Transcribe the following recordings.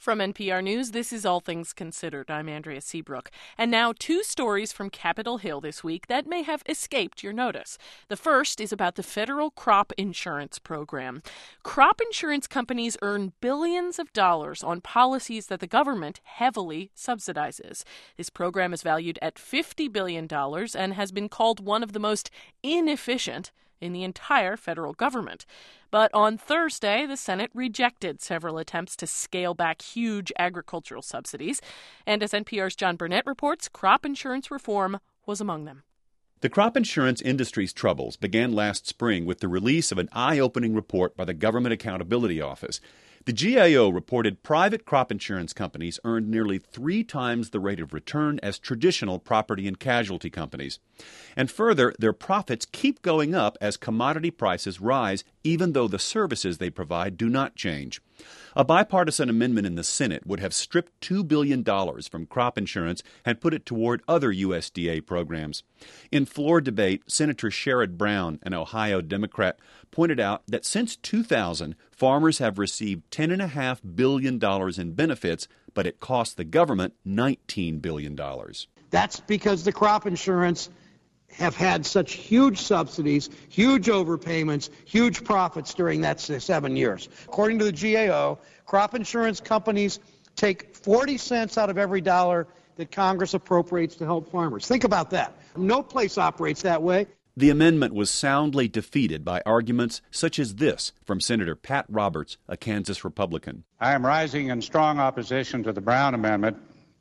From NPR News, this is All Things Considered. I'm Andrea Seabrook. And now, two stories from Capitol Hill this week that may have escaped your notice. The first is about the federal crop insurance program. Crop insurance companies earn billions of dollars on policies that the government heavily subsidizes. This program is valued at $50 billion and has been called one of the most inefficient in the entire federal government. But on Thursday, the Senate rejected several attempts to scale back huge agricultural subsidies. And as NPR's John Burnett reports, crop insurance reform was among them. The crop insurance industry's troubles began last spring with the release of an eye-opening report by the Government Accountability Office. The GAO reported private crop insurance companies earned nearly 3 times the rate of return as traditional property and casualty companies. And further, their profits keep going up as commodity prices rise, even though the services they provide do not change. A bipartisan amendment in the Senate would have stripped $2 billion from crop insurance and put it toward other USDA programs. In floor debate, Senator Sherrod Brown, an Ohio Democrat, pointed out that since 2000, farmers have received $10.5 billion in benefits, but it cost the government $19 billion. That's because the crop insurance have had such huge subsidies, huge overpayments, huge profits during that 7 years. According to the GAO, crop insurance companies take 40 cents out of every dollar that Congress appropriates to help farmers. Think about that. No place operates that way. The amendment was soundly defeated by arguments such as this from Senator Pat Roberts, a Kansas Republican. I am rising in strong opposition to the Brown Amendment,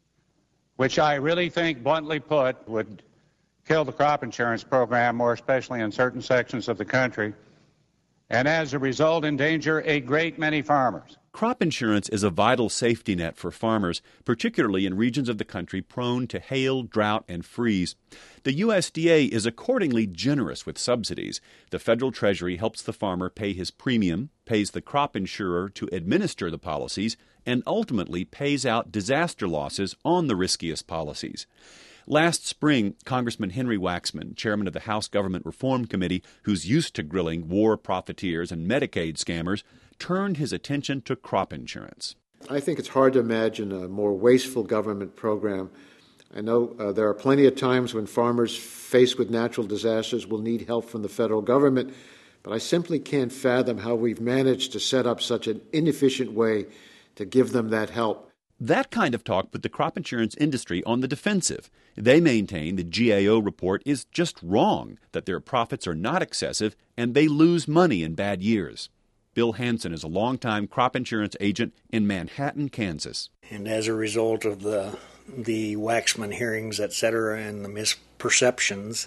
which I really think, bluntly put, would kill the crop insurance program, more especially in certain sections of the country, and as a result endanger a great many farmers. Crop insurance is a vital safety net for farmers, particularly in regions of the country prone to hail, drought, and freeze. The USDA is accordingly generous with subsidies. The federal treasury helps the farmer pay his premium, pays the crop insurer to administer the policies, and ultimately pays out disaster losses on the riskiest policies. Last spring, Congressman Henry Waxman, chairman of the House Government Reform Committee, who's used to grilling war profiteers and Medicaid scammers, turned his attention to crop insurance. I think it's hard to imagine a more wasteful government program. I know there are plenty of times when farmers faced with natural disasters will need help from the federal government, but I simply can't fathom how we've managed to set up such an inefficient way to give them that help. That kind of talk put the crop insurance industry on the defensive. They maintain the GAO report is just wrong, that their profits are not excessive, and they lose money in bad years. Bill Hansen is a longtime crop insurance agent in Manhattan, Kansas. And as a result of the Waxman hearings, et cetera, and the misperceptions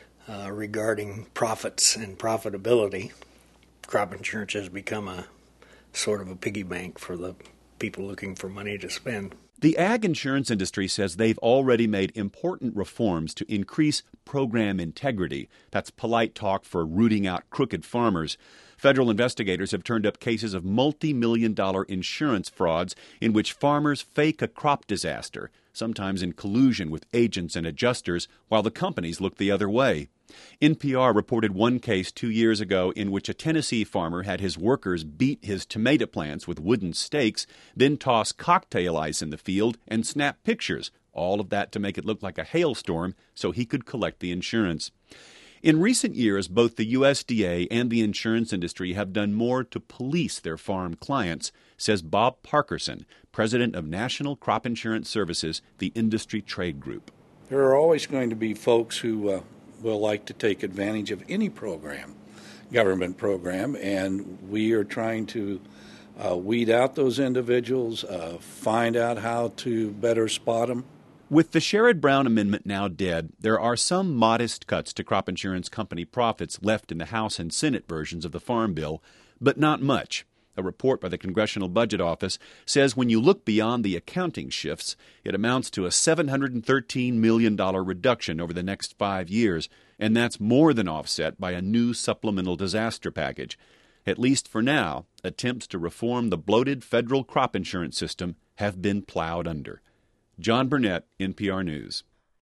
regarding profits and profitability, crop insurance has become a sort of a piggy bank for the people looking for money to spend. The ag insurance industry says they've already made important reforms to increase program integrity. That's polite talk for rooting out crooked farmers. Federal investigators have turned up cases of multi-million-dollar insurance frauds in which farmers fake a crop disaster, sometimes in collusion with agents and adjusters, while the companies look the other way. NPR reported one case 2 years ago in which a Tennessee farmer had his workers beat his tomato plants with wooden stakes, then toss cocktail ice in the field and snap pictures, all of that to make it look like a hailstorm so he could collect the insurance. In recent years, both the USDA and the insurance industry have done more to police their farm clients, says Bob Parkerson, president of National Crop Insurance Services, the industry trade group. There are always going to be folks who will like to take advantage of any program, government program, and we are trying to weed out those individuals, find out how to better spot them. With the Sherrod Brown Amendment now dead, there are some modest cuts to crop insurance company profits left in the House and Senate versions of the Farm Bill, but not much. A report by the Congressional Budget Office says when you look beyond the accounting shifts, it amounts to a $713 million reduction over the next 5 years, and that's more than offset by a new supplemental disaster package. At least for now, attempts to reform the bloated federal crop insurance system have been plowed under. John Burnett, NPR News.